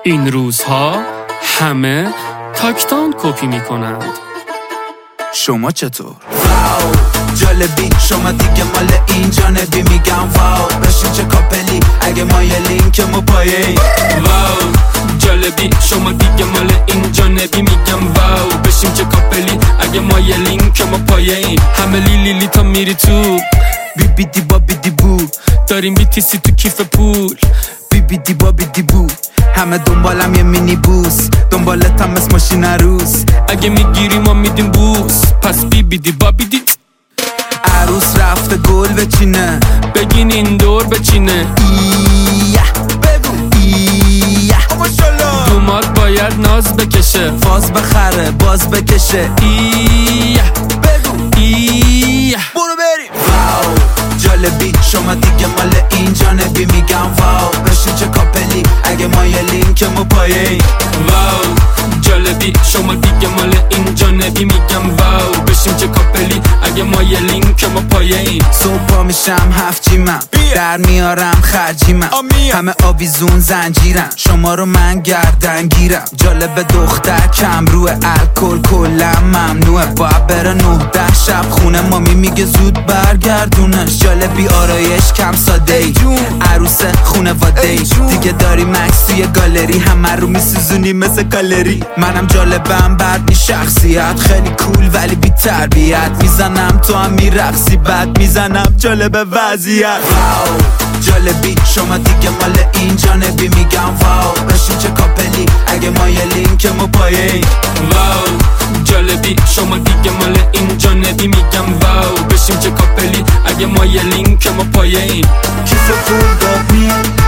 این روزها همه تاکتان کپی میکنند. شما چطور؟ واو جالبی شما دیگه مال این جانبی میگم واو بشین چه کاپلی اگه ما یه لینکمو پایه. واو جالبی شما دیگه مال این جانبی میگم واو بشیم چه کاپلی اگه ما یه لینکمو پایه. همه لیلی تا میری تو بی بی دی با بی دی بو داریم بیتیسی تو کیف پول. بی بی دی با بی دی بو همه دنبالم یه مینی بوس دنبالتم مثل ماشین عروس. اگه میگیری ما میدیم بوس پس بی بی دی با بی دی. عروس رفته گل بچینه بگین این دور بچینه. ایه بگو ایه دومات باید ناز بکشه فاز بخره باز بکشه. ایه بگو ایه برو بریم. واو جالبی شما دیگه مال این جانبی میگم واو بشین چه کاپلی اگه ما یه لینکمو پایه. واو جالبی شما دیگه مال این جانبی میگم واو بشیم چه کاپلی اگه ما یه لینکمو پایه. صبح پا میشم هفت جیمم در میارم خرجیمم همه آویزون زنجیرم شما رو من گردن گیرم. جالب دختر کم روی الکل کلا ممنوعه باید بره 9-10 شب خونه مامی میگه زود برگردونش. جالبی آرایش کم ساده ای عروس خونواده ای دیگه داری مکس توی گالری همه رو میسوزونی مثل کالری. منم جالبم بعد نی شخصیت خیلی کول ولی بی تربیت میزنم تو هم میرقصی بعد میزنم جالب وضعیت. واو جالبی شما دیگه مال این جانبی میگم واو بشین چه کاپلی اگه ما یه لینکمو پایه. واو جالبی شما دیگه مال این جانبی میگم واو بشیم چه کاپلی اگه ما یه لینکمو پایه. کیف پول دادی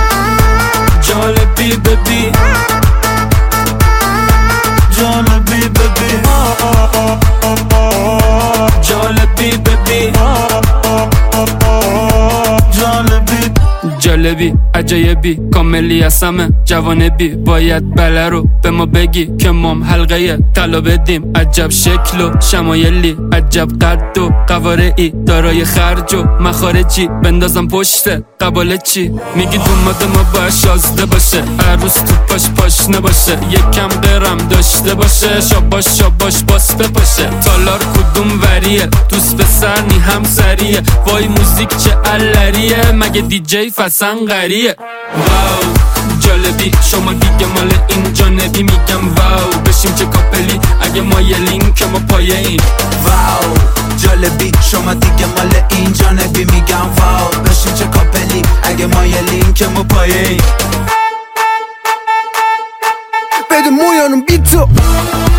جالبی ببی جالبی ببی جالبی ببی جالبی جالبی عجایبی کاملی هستمه جوانبی باید بله رو به ما بگی که مام حلقه طلا بدیم. عجب شکل و شمایلی عجب قد و قوارعی دارای خرج و مخارجی بندازم پشت قباله چی میگی دوماد ما باید شازده باشه عروس تو پاش نباشه یکم درم داشته باشه شاباش باس بپاشه. تالار کدوم وریه دوست پسر نی همسریه وای موزیک چه علریه مگه دیجی فسنقریه. واو جالبی شما دیگه مال این جانبی میگم واو بشیم چه کاپلی اگه ما یه لینکمو پایه. واو جالبی شما دیگه مال این جانبی میگم واو بشین چه کاپلی اگه ما یه لینکمو پایه. بده مویانم بی تو